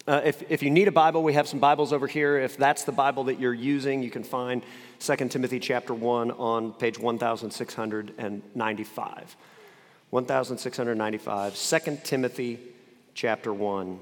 If you need a Bible, we have some Bibles over here. If that's the Bible that you're using, you can find 2 Timothy chapter 1 on page 1695. 1695, 2 Timothy chapter 1.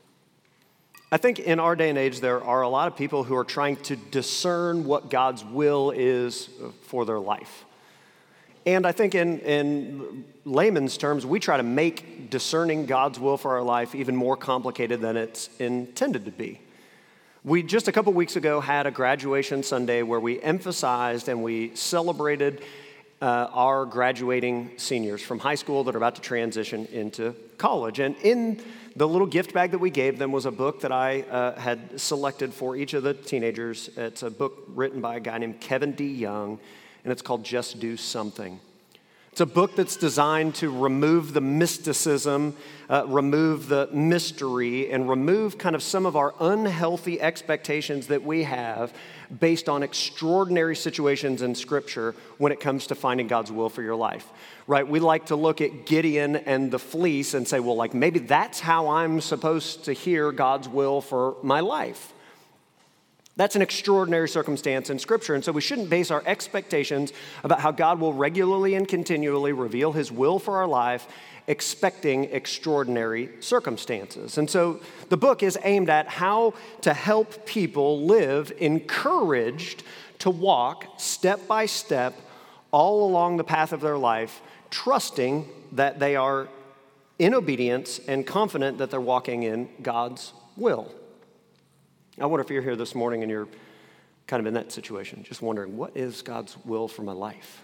I think in our day and age, there are a lot of people who are trying to discern what God's will is for their life. And I think in layman's terms, we try to make discerning God's will for our life even more complicated than it's intended to be. We just a couple weeks ago had a graduation Sunday where we emphasized and we celebrated our graduating seniors from high school that are about to transition into college. And in the little gift bag that we gave them was a book that I had selected for each of the teenagers. It's a book written by a guy named Kevin D. Young, and it's called Just Do Something. It's a book that's designed to remove the mysticism, remove the mystery, and remove kind of some of our unhealthy expectations that we have based on extraordinary situations in Scripture when it comes to finding God's will for your life, right? We like to look at Gideon and the fleece and say, well, like maybe that's how I'm supposed to hear God's will for my life. That's an extraordinary circumstance in Scripture, and so we shouldn't base our expectations about how God will regularly and continually reveal His will for our life expecting extraordinary circumstances. And so the book is aimed at how to help people live encouraged to walk step by step all along the path of their life, trusting that they are in obedience and confident that they're walking in God's will. I wonder if you're here this morning and you're kind of in that situation, just wondering, what is God's will for my life?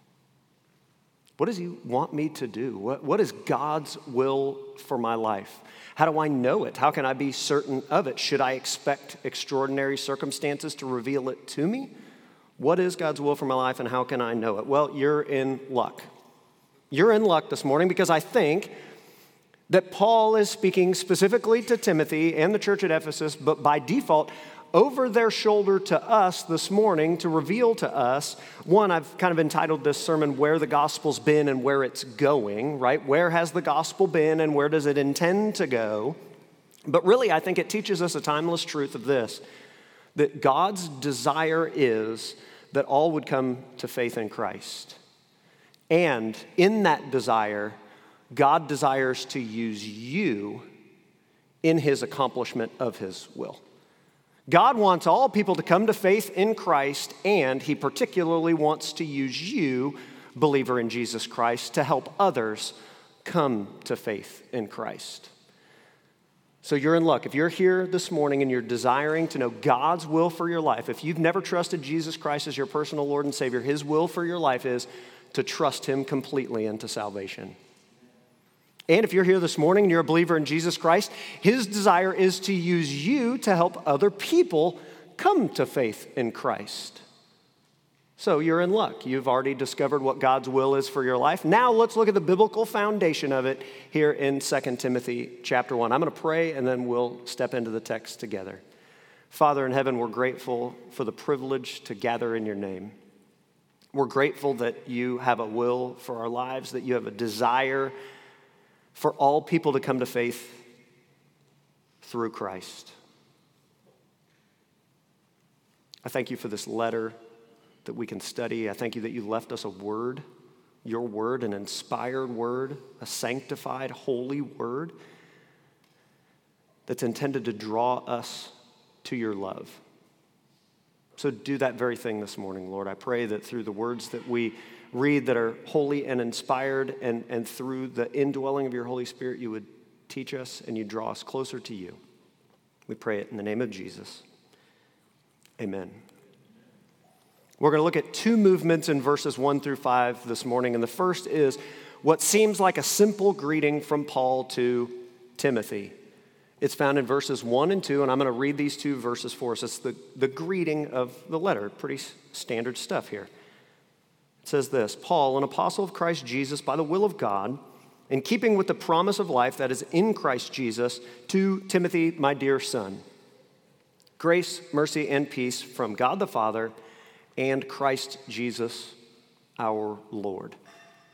What does He want me to do? What is God's will for my life? How do I know it? How can I be certain of it? Should I expect extraordinary circumstances to reveal it to me? What is God's will for my life and how can I know it? Well, you're in luck. You're in luck this morning because I think that Paul is speaking specifically to Timothy and the church at Ephesus, but by default, over their shoulder to us this morning to reveal to us, one, I've kind of entitled this sermon, Where the Gospel's Been and Where It's Going, right? Where has the gospel been and where does it intend to go? But really, I think it teaches us a timeless truth of this, that God's desire is that all would come to faith in Christ. And in that desire, God desires to use you in His accomplishment of His will. God wants all people to come to faith in Christ, and He particularly wants to use you, believer in Jesus Christ, to help others come to faith in Christ. So you're in luck. If you're here this morning and you're desiring to know God's will for your life, if you've never trusted Jesus Christ as your personal Lord and Savior, His will for your life is to trust Him completely into salvation. And if you're here this morning and you're a believer in Jesus Christ, His desire is to use you to help other people come to faith in Christ. So you're in luck. You've already discovered what God's will is for your life. Now let's look at the biblical foundation of it here in 2 Timothy chapter 1. I'm going to pray and then we'll step into the text together. Father in heaven, we're grateful for the privilege to gather in your name. We're grateful that you have a will for our lives, that you have a desire for all people to come to faith through Christ. I thank you for this letter that we can study. I thank you that you left us a word, your word, an inspired word, a sanctified, holy word that's intended to draw us to your love. So do that very thing this morning, Lord. I pray that through the words that we read that are holy and inspired, and through the indwelling of your Holy Spirit, you would teach us and you draw us closer to you. We pray it in the name of Jesus. Amen. We're going to look at two movements in verses 1 through 5 this morning, and the first is what seems like a simple greeting from Paul to Timothy. It's found in verses 1 and 2, and I'm going to read these two verses for us. It's the greeting of the letter. Pretty standard stuff here. It says this, Paul, an apostle of Christ Jesus by the will of God, in keeping with the promise of life that is in Christ Jesus, to Timothy, my dear son. Grace, mercy, and peace from God the Father and Christ Jesus our Lord.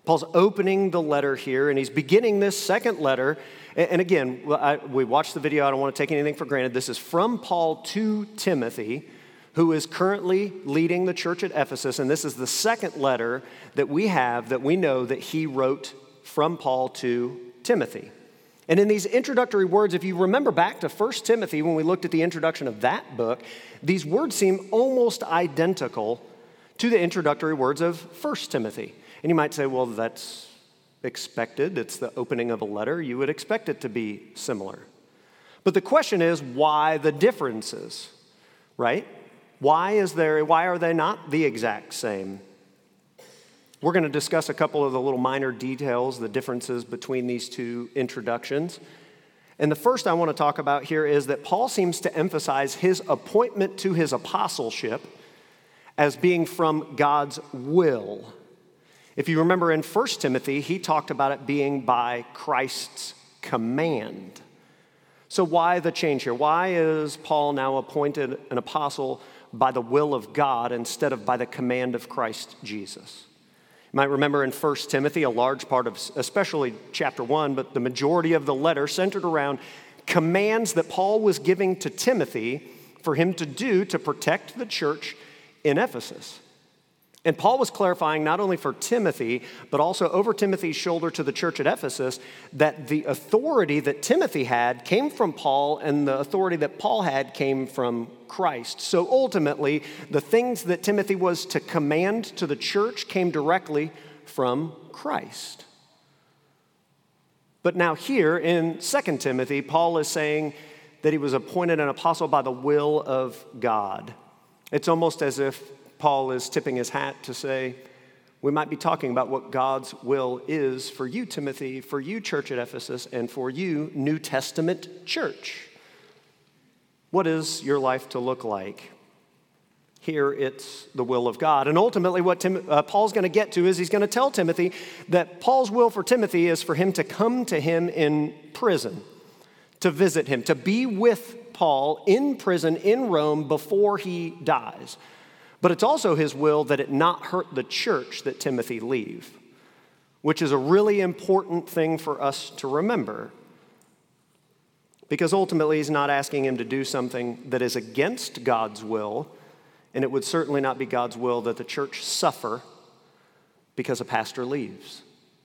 Paul's opening the letter here, and he's beginning this second letter. And again, we watched the video. I don't want to take anything for granted. This is from Paul to Timothy, who is currently leading the church at Ephesus. And this is the second letter that we have that we know that he wrote from Paul to Timothy. And in these introductory words, if you remember back to 1 Timothy, when we looked at the introduction of that book, these words seem almost identical to the introductory words of 1 Timothy. And you might say, well, that's expected. It's the opening of a letter. You would expect it to be similar. But the question is, why the differences, right? Why are they not the exact same? We're going to discuss a couple of the little minor details, the differences between these two introductions. And the first I want to talk about here is that Paul seems to emphasize his appointment to his apostleship as being from God's will. If you remember in 1 Timothy, he talked about it being by Christ's command. So why the change here? Why is Paul now appointed an apostle by the will of God instead of by the command of Christ Jesus? You might remember in 1 Timothy, a large part of, especially chapter 1, but the majority of the letter centered around commands that Paul was giving to Timothy for him to do to protect the church in Ephesus. And Paul was clarifying not only for Timothy, but also over Timothy's shoulder to the church at Ephesus, that the authority that Timothy had came from Paul, and the authority that Paul had came from Christ. So ultimately, the things that Timothy was to command to the church came directly from Christ. But now here in 2 Timothy, Paul is saying that he was appointed an apostle by the will of God. It's almost as if Paul is tipping his hat to say, we might be talking about what God's will is for you, Timothy, for you, church at Ephesus, and for you, New Testament church. What is your life to look like? Here it's the will of God. And ultimately what Paul's going to get to is he's going to tell Timothy that Paul's will for Timothy is for him to come to him in prison, to visit him, to be with Paul in prison in Rome before he dies. But it's also his will that it not hurt the church that Timothy leave, which is a really important thing for us to remember. Because ultimately, he's not asking him to do something that is against God's will, and it would certainly not be God's will that the church suffer because a pastor leaves.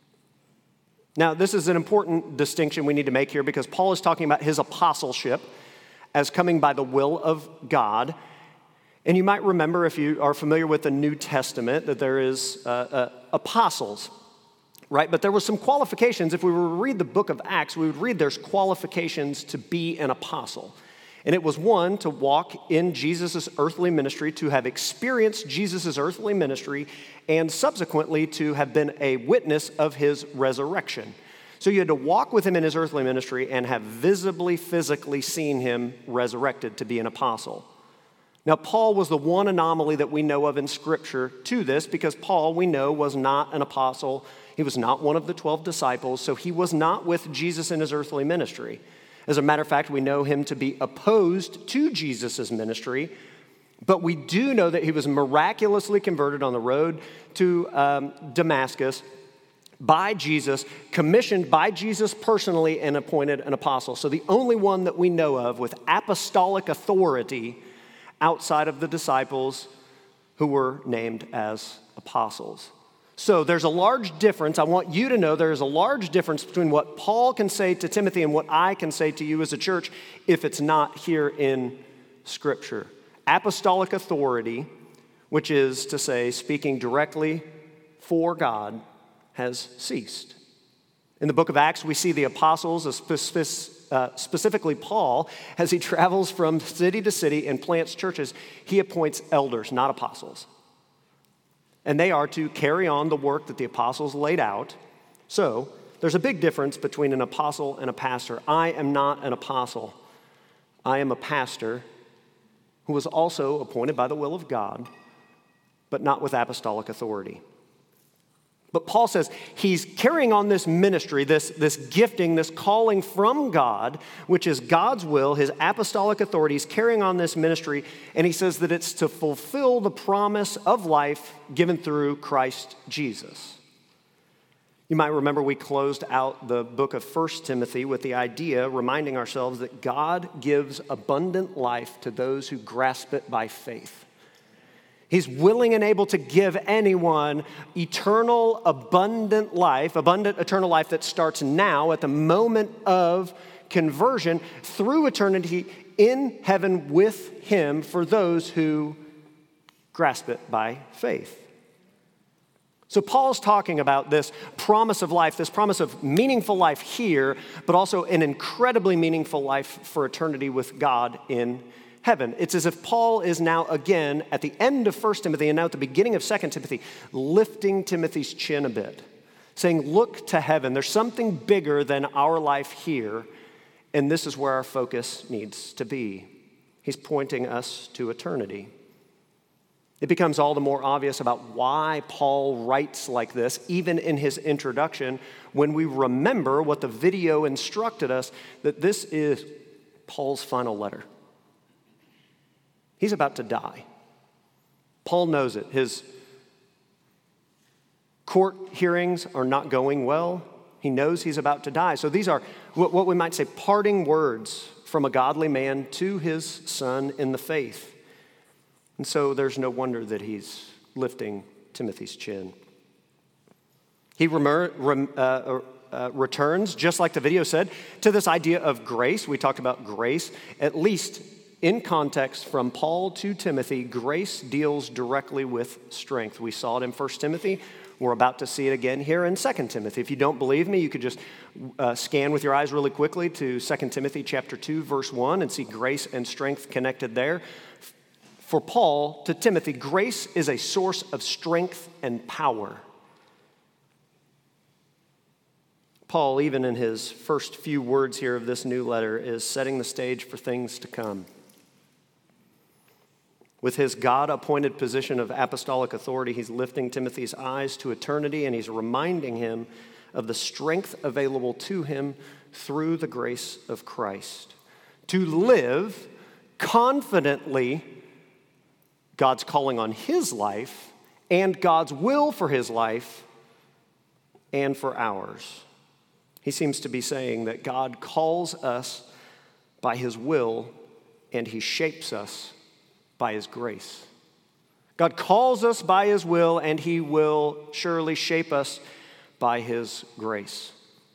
Now, this is an important distinction we need to make here because Paul is talking about his apostleship as coming by the will of God. And you might remember, if you are familiar with the New Testament, that there is apostles, right? But there were some qualifications. If we were to read the book of Acts, we would read there's qualifications to be an apostle. And it was one, to walk in Jesus' earthly ministry, to have experienced Jesus' earthly ministry, and subsequently to have been a witness of his resurrection. So you had to walk with him in his earthly ministry and have visibly, physically seen him resurrected to be an apostle. Now, Paul was the one anomaly that we know of in Scripture to this because Paul, we know, was not an apostle. He was not one of the 12 disciples, so he was not with Jesus in his earthly ministry. As a matter of fact, we know him to be opposed to Jesus' ministry, but we do know that he was miraculously converted on the road to Damascus by Jesus, commissioned by Jesus personally, and appointed an apostle. So the only one that we know of with apostolic authority outside of the disciples who were named as apostles. So there's a large difference. I want you to know there's a large difference between what Paul can say to Timothy and what I can say to you as a church if it's not here in Scripture. Apostolic authority, which is to say speaking directly for God, has ceased. In the book of Acts, we see the apostles, specifically Paul, as he travels from city to city and plants churches, he appoints elders, not apostles. And they are to carry on the work that the apostles laid out. So there's a big difference between an apostle and a pastor. I am not an apostle. I am a pastor who was also appointed by the will of God, but not with apostolic authority. But Paul says he's carrying on this ministry, this gifting, this calling from God, which is God's will, his apostolic authority. He's carrying on this ministry, and he says that it's to fulfill the promise of life given through Christ Jesus. You might remember we closed out the book of 1 Timothy with the idea, reminding ourselves that God gives abundant life to those who grasp it by faith. He's willing and able to give anyone eternal, abundant eternal life that starts now at the moment of conversion through eternity in heaven with Him for those who grasp it by faith. So Paul's talking about this promise of life, this promise of meaningful life here, but also an incredibly meaningful life for eternity with God in heaven. It's as if Paul is now again at the end of 1 Timothy and now at the beginning of 2 Timothy, lifting Timothy's chin a bit, saying, look to heaven. There's something bigger than our life here, and this is where our focus needs to be. He's pointing us to eternity. It becomes all the more obvious about why Paul writes like this, even in his introduction, when we remember what the video instructed us, that this is Paul's final letter. He's about to die. Paul knows it. His court hearings are not going well. He knows he's about to die. So these are what we might say parting words from a godly man to his son in the faith. And so there's no wonder that he's lifting Timothy's chin. He returns, just like the video said, to this idea of grace. We talked about grace, at least in context from Paul to Timothy. Grace deals directly with strength. We saw it in 1 Timothy. We're about to see it again here in 2 Timothy. If you don't believe me, you could just scan with your eyes really quickly to 2 Timothy chapter 2, verse 1 and see grace and strength connected there. For Paul to Timothy, grace is a source of strength and power. Paul, even in his first few words here of this new letter, is setting the stage for things to come. With his God-appointed position of apostolic authority, he's lifting Timothy's eyes to eternity, and he's reminding him of the strength available to him through the grace of Christ. To live confidently God's calling on his life and God's will for his life and for ours. He seems to be saying that God calls us by his will and he shapes us by his grace. God calls us by his will and he will surely shape us by his grace.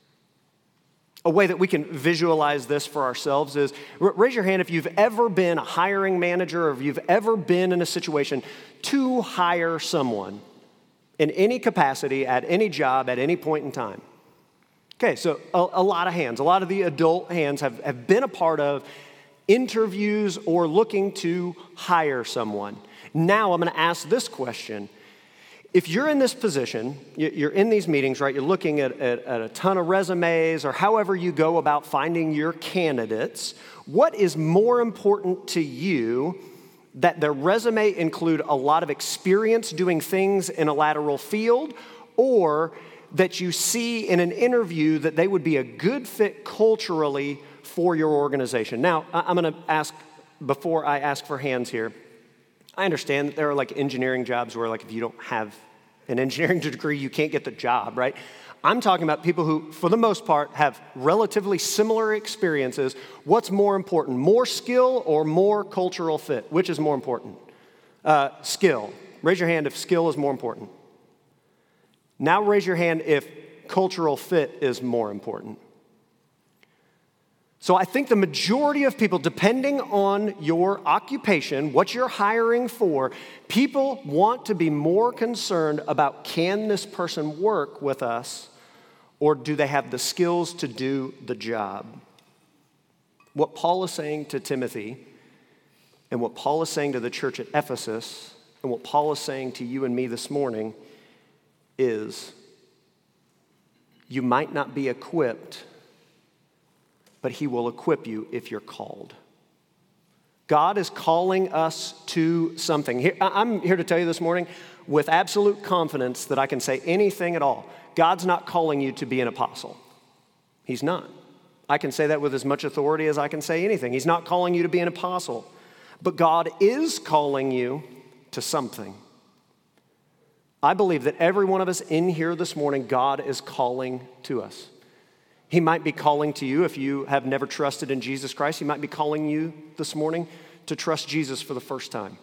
A way that we can visualize this for ourselves is, raise your hand if you've ever been a hiring manager or if you've ever been in a situation to hire someone in any capacity, at any job, at any point in time. Okay, so a lot of hands, a lot of the adult hands have been a part of interviews or looking to hire someone. Now I'm going to ask this question. If you're in this position, you're in these meetings, right? You're looking at a ton of resumes or however you go about finding your candidates. What is more important to you, that their resume include a lot of experience doing things in a lateral field, or that you see in an interview that they would be a good fit culturally for your organization? Now, I'm going to ask, before I ask for hands here, I understand that there are like engineering jobs where like if you don't have an engineering degree, you can't get the job, right? I'm talking about people who, for the most part, have relatively similar experiences. What's more important, more skill or more cultural fit? Which is more important? Skill. Raise your hand if skill is more important. Now raise your hand if cultural fit is more important. So I think the majority of people, depending on your occupation, what you're hiring for, people want to be more concerned about, can this person work with us, or do they have the skills to do the job? What Paul is saying to Timothy, and what Paul is saying to the church at Ephesus, and what Paul is saying to you and me this morning is, you might not be equipped, but he will equip you if you're called. God is calling us to something. I'm here to tell you this morning with absolute confidence that I can say anything at all. God's not calling you to be an apostle. He's not. I can say that with as much authority as I can say anything. He's not calling you to be an apostle. But God is calling you to something. I believe that every one of us in here this morning, God is calling to us. He might be calling to you if you have never trusted in Jesus Christ. He might be calling you this morning to trust Jesus for the first time.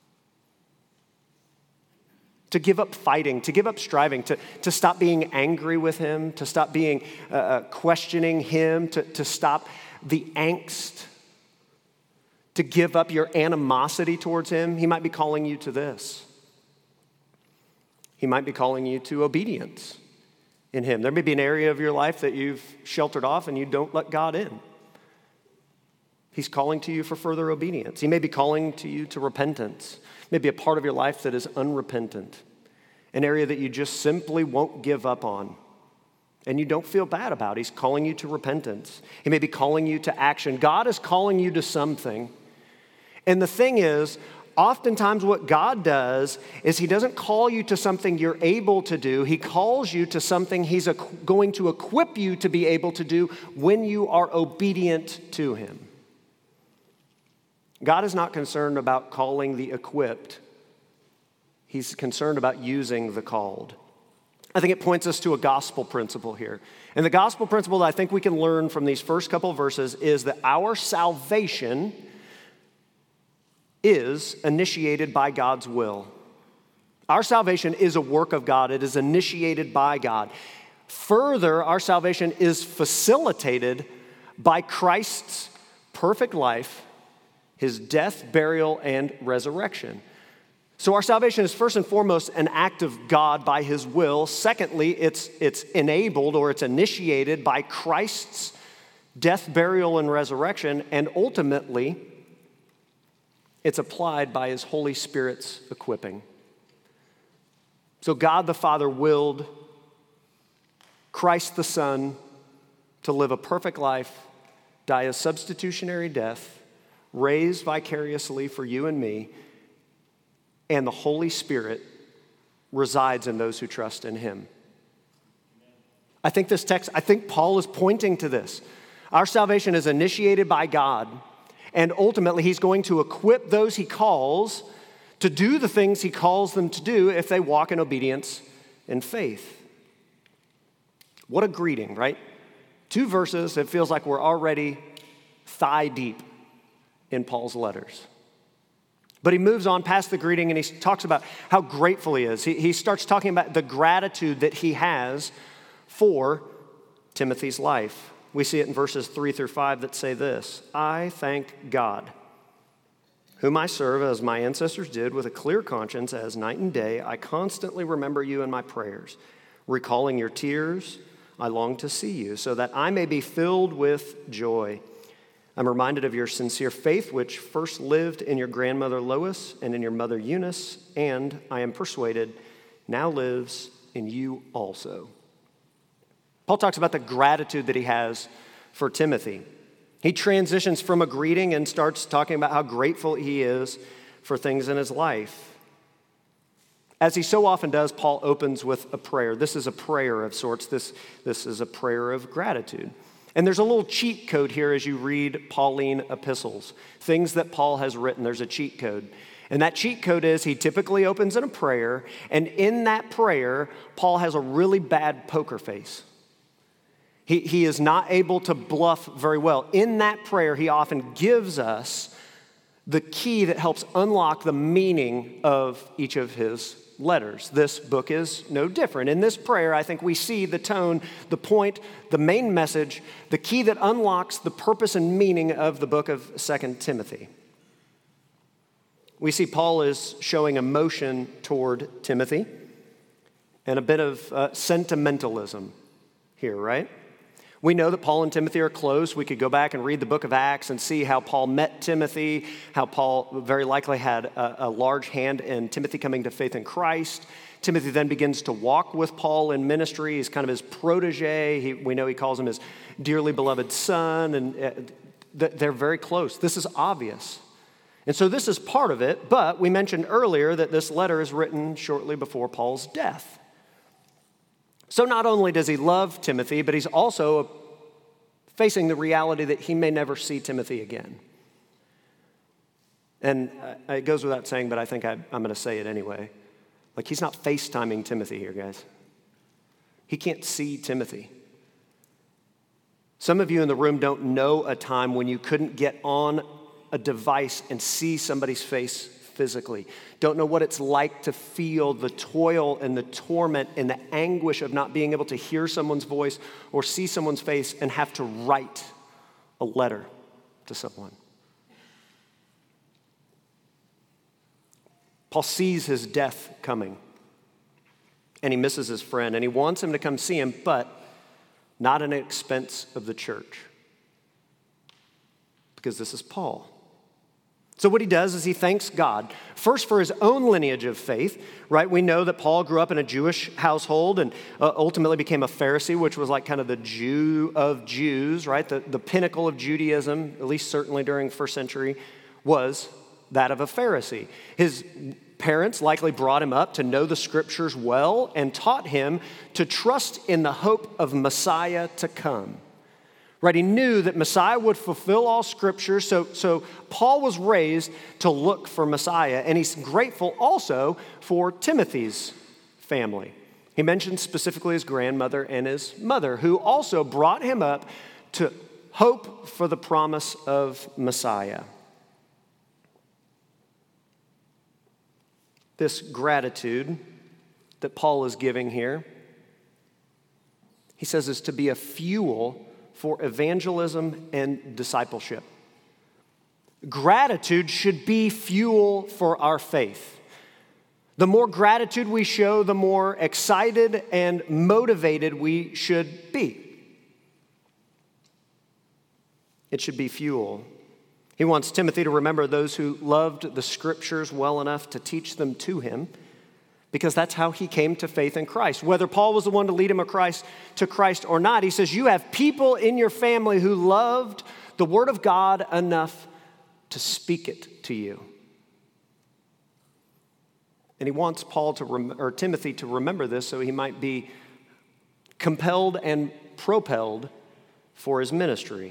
To give up fighting, to give up striving, to stop being angry with him, to stop being questioning him, to stop the angst, to give up your animosity towards him. He might be calling you to this. He might be calling you to obedience in him. There may be an area of your life that you've sheltered off and you don't let God in. He's calling to you for further obedience. He may be calling to you to repentance. Maybe a part of your life that is unrepentant, an area that you just simply won't give up on and you don't feel bad about. He's calling you to repentance. He may be calling you to action. God is calling you to something. And the thing is, oftentimes what God does is he doesn't call you to something you're able to do. He calls you to something he's going to equip you to be able to do when you are obedient to him. God is not concerned about calling the equipped. He's concerned about using the called. I think it points us to a gospel principle here. And the gospel principle that I think we can learn from these first couple of verses is that our salvation is initiated by God's will. Our salvation is a work of God. It is initiated by God. Further, our salvation is facilitated by Christ's perfect life, his death, burial, and resurrection. So our salvation is first and foremost an act of God by his will. Secondly, it's enabled or it's initiated by Christ's death, burial, and resurrection. And ultimately, it's applied by his Holy Spirit's equipping. So God the Father willed Christ the Son to live a perfect life, die a substitutionary death, raised vicariously for you and me, and the Holy Spirit resides in those who trust in him. I think Paul is pointing to this. Our salvation is initiated by God, and ultimately he's going to equip those he calls to do the things he calls them to do if they walk in obedience and faith. What a greeting, right? 2 verses, it feels like we're already thigh deep in Paul's letters. But he moves on past the greeting and he talks about how grateful he is. He starts talking about the gratitude that he has for Timothy's life. We see it in verses 3-5 that say this: I thank God, whom I serve as my ancestors did with a clear conscience, as night and day I constantly remember you in my prayers. Recalling your tears, I long to see you, so that I may be filled with joy. I'm reminded of your sincere faith, which first lived in your grandmother Lois and in your mother Eunice, and I am persuaded now lives in you also. Paul talks about the gratitude that he has for Timothy. He transitions from a greeting and starts talking about how grateful he is for things in his life. As he so often does, Paul opens with a prayer. This is a prayer of sorts. This is a prayer of gratitude. And there's a little cheat code here as you read Pauline epistles, things that Paul has written. There's a cheat code. And that cheat code is he typically opens in a prayer, and in that prayer, Paul has a really bad poker face. He is not able to bluff very well. In that prayer, he often gives us the key that helps unlock the meaning of each of his letters. This book is no different. In this prayer, I think we see the tone, the point, the main message, the key that unlocks the purpose and meaning of the book of 2 Timothy. We see Paul is showing emotion toward Timothy and a bit of sentimentalism here, right? We know that Paul and Timothy are close. We could go back and read the book of Acts and see how Paul met Timothy, how Paul very likely had a large hand in Timothy coming to faith in Christ. Timothy then begins to walk with Paul in ministry. He's kind of his protege. We know he calls him his dearly beloved son, and they're very close. This is obvious. And so this is part of it, but we mentioned earlier that this letter is written shortly before Paul's death. So not only does he love Timothy, but he's also facing the reality that he may never see Timothy again. And it goes without saying, but I think I'm going to say it anyway. Like, he's not FaceTiming Timothy here, guys. He can't see Timothy. Some of you in the room don't know a time when you couldn't get on a device and see somebody's face physically. Don't know what it's like to feel the toil and the torment and the anguish of not being able to hear someone's voice or see someone's face and have to write a letter to someone. Paul sees his death coming, and he misses his friend, and he wants him to come see him, but not at the expense of the church, because this is Paul. So what he does is he thanks God, first for his own lineage of faith, right? We know that Paul grew up in a Jewish household and ultimately became a Pharisee, which was like kind of the Jew of Jews, right? The pinnacle of Judaism, at least certainly during first century, was that of a Pharisee. His parents likely brought him up to know the scriptures well and taught him to trust in the hope of Messiah to come. Right, he knew that Messiah would fulfill all scripture, so Paul was raised to look for Messiah, and he's grateful also for Timothy's family. He mentions specifically his grandmother and his mother, who also brought him up to hope for the promise of Messiah. This gratitude that Paul is giving here, he says, is to be a fuel for evangelism and discipleship. Gratitude should be fuel for our faith. The more gratitude we show, the more excited and motivated we should be. It should be fuel. He wants Timothy to remember those who loved the scriptures well enough to teach them to him, because that's how he came to faith in Christ. Whether Paul was the one to lead him to Christ or not, he says, you have people in your family who loved the word of God enough to speak it to you. And he wants Timothy to remember this so he might be compelled and propelled for his ministry.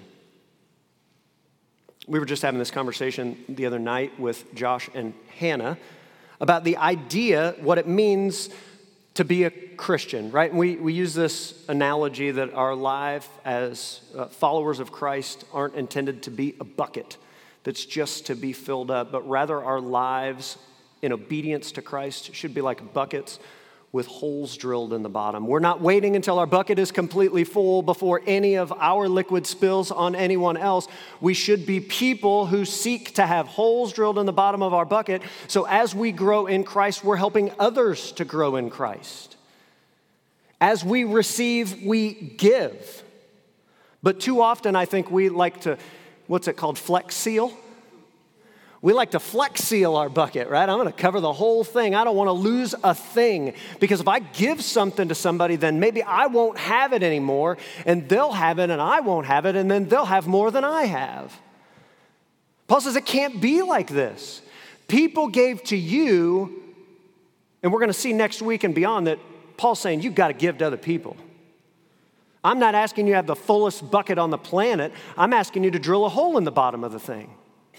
We were just having this conversation the other night with Josh and Hannah about the idea, what it means to be a Christian, right? And we use this analogy that our life as followers of Christ aren't intended to be a bucket that's just to be filled up, but rather our lives in obedience to Christ should be like buckets with holes drilled in the bottom. We're not waiting until our bucket is completely full before any of our liquid spills on anyone else. We should be people who seek to have holes drilled in the bottom of our bucket, so as we grow in Christ, we're helping others to grow in Christ. As we receive, we give. But too often, I think we like to, what's it called, flex seal? We like to flex seal our bucket, right? I'm going to cover the whole thing. I don't want to lose a thing, because if I give something to somebody, then maybe I won't have it anymore, and they'll have it and I won't have it, and then they'll have more than I have. Paul says it can't be like this. People gave to you, and we're going to see next week and beyond that Paul's saying you've got to give to other people. I'm not asking you to have the fullest bucket on the planet. I'm asking you to drill a hole in the bottom of the thing.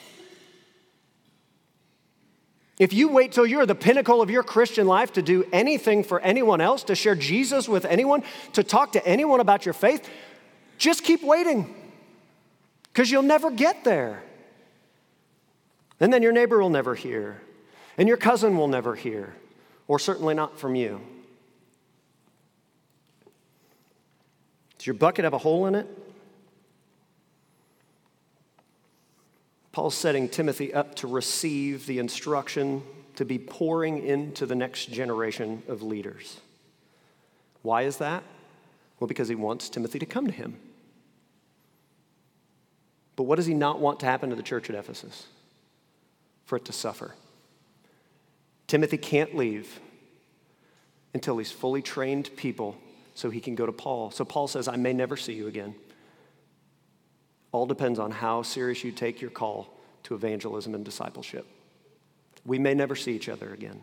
If you wait till you're the pinnacle of your Christian life to do anything for anyone else, to share Jesus with anyone, to talk to anyone about your faith, just keep waiting, because you'll never get there. And then your neighbor will never hear, and your cousin will never hear, or certainly not from you. Does your bucket have a hole in it? Paul's setting Timothy up to receive the instruction to be pouring into the next generation of leaders. Why is that? Well, because he wants Timothy to come to him. But what does he not want to happen to the church at Ephesus? For it to suffer. Timothy can't leave until he's fully trained people so he can go to Paul. So Paul says, I may never see you again. All depends on how serious you take your call to evangelism and discipleship. We may never see each other again.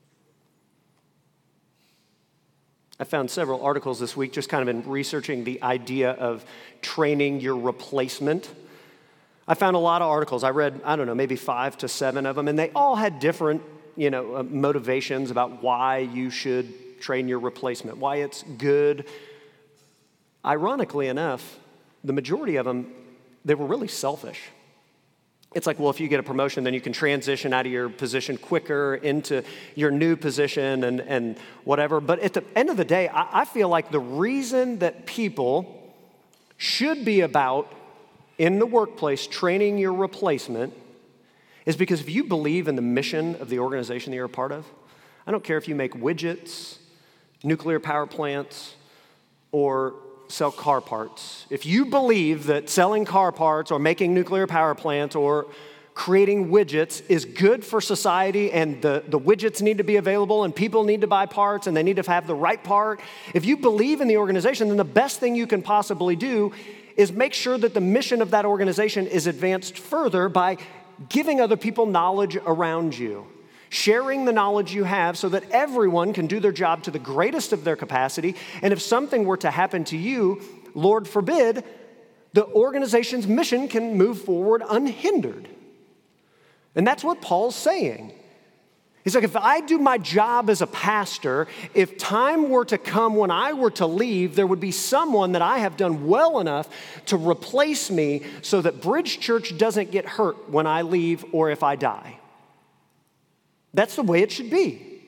I found several articles this week just kind of in researching the idea of training your replacement. I found a lot of articles. I read, maybe 5 to 7 of them, and they all had different, motivations about why you should train your replacement, why it's good. Ironically enough, the majority of them, they were really selfish. It's like, well, if you get a promotion, then you can transition out of your position quicker into your new position and whatever. But at the end of the day, I feel like the reason that people should be about in the workplace training your replacement is because if you believe in the mission of the organization that you're a part of, I don't care if you make widgets, nuclear power plants, or sell car parts. If you believe that selling car parts or making nuclear power plants or creating widgets is good for society and the widgets need to be available and people need to buy parts and they need to have the right part, if you believe in the organization, then the best thing you can possibly do is make sure that the mission of that organization is advanced further by giving other people knowledge around you. Sharing the knowledge you have so that everyone can do their job to the greatest of their capacity. And if something were to happen to you, Lord forbid, the organization's mission can move forward unhindered. And that's what Paul's saying. He's like, if I do my job as a pastor, if time were to come when I were to leave, there would be someone that I have done well enough to replace me so that Bridge Church doesn't get hurt when I leave or if I die. That's the way it should be.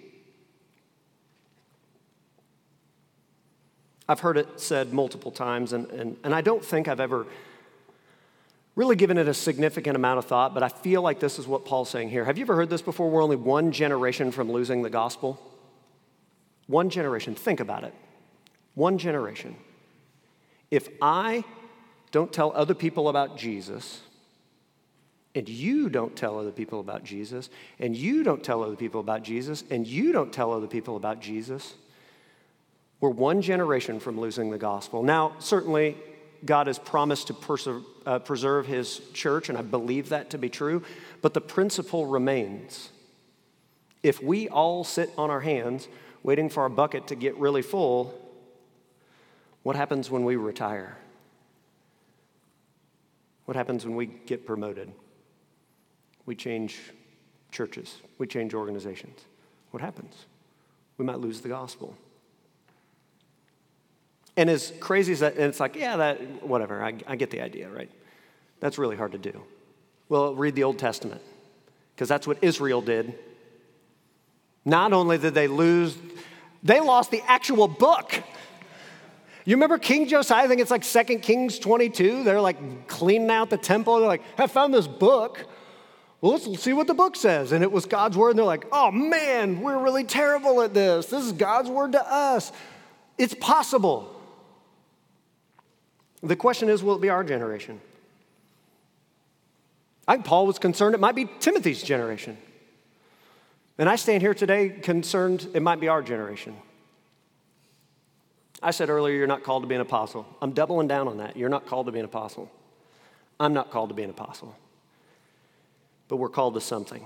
I've heard it said multiple times, and I don't think I've ever really given it a significant amount of thought, but I feel like this is what Paul's saying here. Have you ever heard this before? We're only one generation from losing the gospel. One generation. Think about it. One generation. If I don't tell other people about Jesus, and you don't tell other people about Jesus, and you don't tell other people about Jesus, and you don't tell other people about Jesus, we're one generation from losing the gospel. Now, certainly, God has promised to preserve his church, and I believe that to be true, but the principle remains. If we all sit on our hands waiting for our bucket to get really full, what happens when we retire? What happens when we get promoted? We change churches. We change organizations. What happens? We might lose the gospel. And as crazy as that, and it's like, yeah, that, whatever, I get the idea, right? That's really hard to do. Well, read the Old Testament, because that's what Israel did. Not only did they lose, they lost the actual book. You remember King Josiah? I think it's like 2 Kings 22. They're like cleaning out the temple. They're like, I found this book. Well, let's see what the book says. And it was God's word. And they're like, oh man, we're really terrible at this. This is God's word to us. It's possible. The question is, will it be our generation? I think Paul was concerned it might be Timothy's generation. And I stand here today concerned it might be our generation. I said earlier, you're not called to be an apostle. I'm doubling down on that. You're not called to be an apostle. I'm not called to be an apostle. But we're called to something.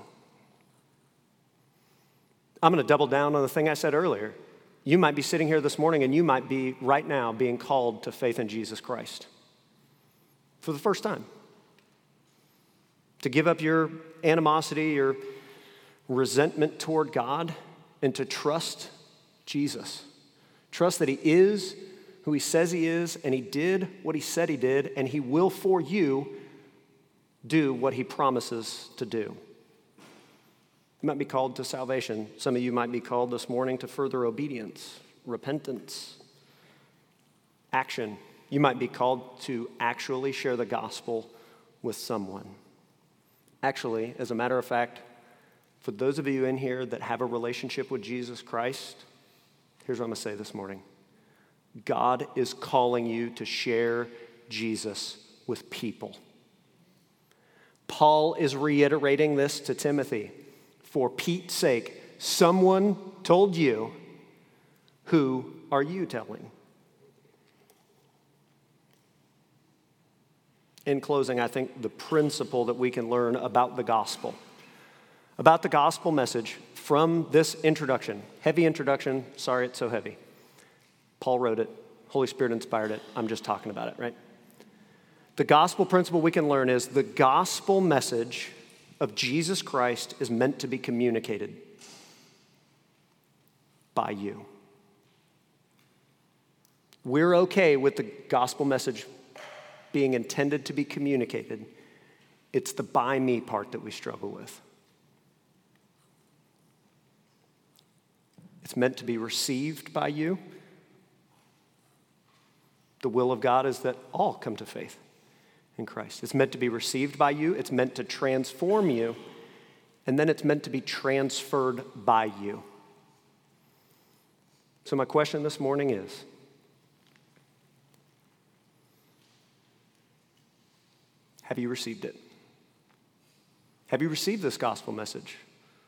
I'm going to double down on the thing I said earlier. You might be sitting here this morning and you might be right now being called to faith in Jesus Christ for the first time. To give up your animosity, your resentment toward God, and to trust Jesus. Trust that he is who he says he is, and he did what he said he did, and he will for you do what he promises to do. You might be called to salvation. Some of you might be called this morning to further obedience, repentance, action. You might be called to actually share the gospel with someone. Actually, as a matter of fact, for those of you in here that have a relationship with Jesus Christ, here's what I'm going to say this morning. God is calling you to share Jesus with people. Paul is reiterating this to Timothy. For Pete's sake, someone told you, who are you telling? In closing, I think the principle that we can learn about the gospel message from this introduction, heavy introduction, sorry it's so heavy. Paul wrote it, Holy Spirit inspired it, I'm just talking about it, right? The gospel principle we can learn is the gospel message of Jesus Christ is meant to be communicated. by you. We're okay with the gospel message being intended to be communicated. It's the by me part that we struggle with. It's meant to be received by you. The will of God is that all come to faith in Christ. It's meant to be received by you. It's meant to transform you. And then it's meant to be transferred by you. So my question this morning is, have you received it? Have you received this gospel message?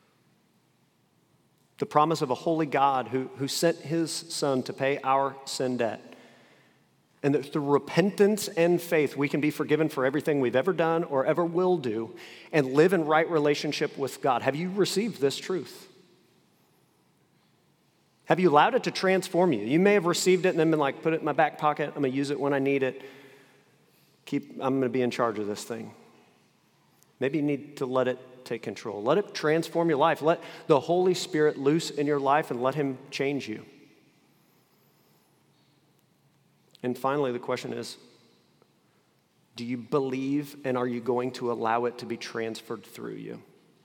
The promise of a holy God who sent his son to pay our sin debt. And that through repentance and faith, we can be forgiven for everything we've ever done or ever will do and live in right relationship with God. Have you received this truth? Have you allowed it to transform you? You may have received it and then been like, put it in my back pocket. I'm going to use it when I need it. I'm going to be in charge of this thing. Maybe you need to let it take control. Let it transform your life. Let the Holy Spirit loose in your life and let him change you. And finally, the question is, do you believe and are you going to allow it to be transferred through you?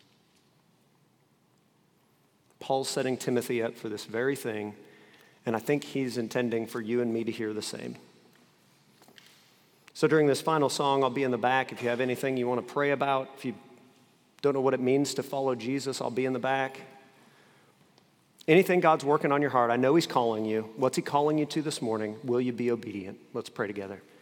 Paul's setting Timothy up for this very thing, and I think he's intending for you and me to hear the same. So during this final song, I'll be in the back. If you have anything you want to pray about, if you don't know what it means to follow Jesus, I'll be in the back. Anything God's working on your heart, I know he's calling you. What's he calling you to this morning? Will you be obedient? Let's pray together.